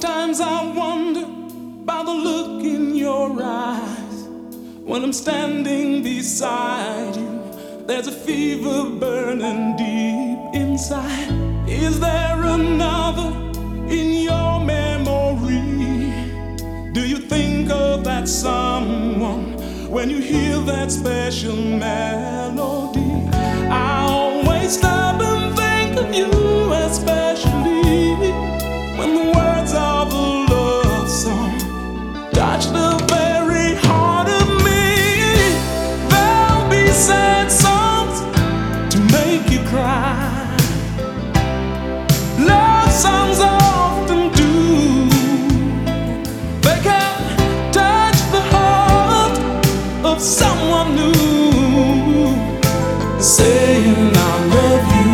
Sometimes I wonder about the look in your eyes. When I'm standing beside you, there's a fever burning deep inside. Is there another in your memory? Do you think of that someone when you hear that special melody? I always stop and think of you, especially when the words of a love song touch the very heart of me. There'll be sad songs to make you cry. Love songs often do. They can touch the heart of someone new, saying I love you.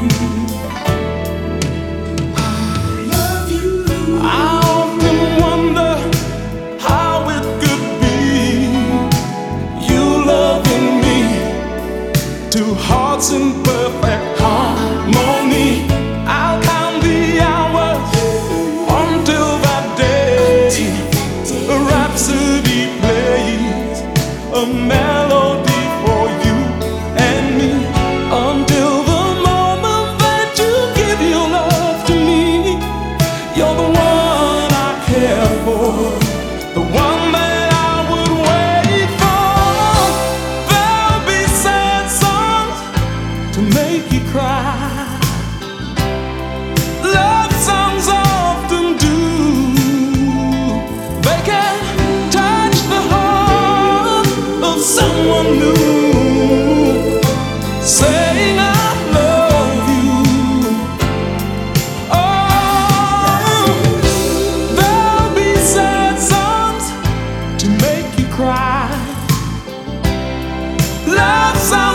Two hearts in perfect harmony. I'll count the hours until that day a rhapsody plays, a melody for you and me, until the moment that you give your love to me. You're the one I care for, the one that I would wait for. There'll be sad songs to make you cry. Love songs often do. They can touch the heart of someone new, saying I love you. Oh, there'll be sad songs to make you cry. Love songs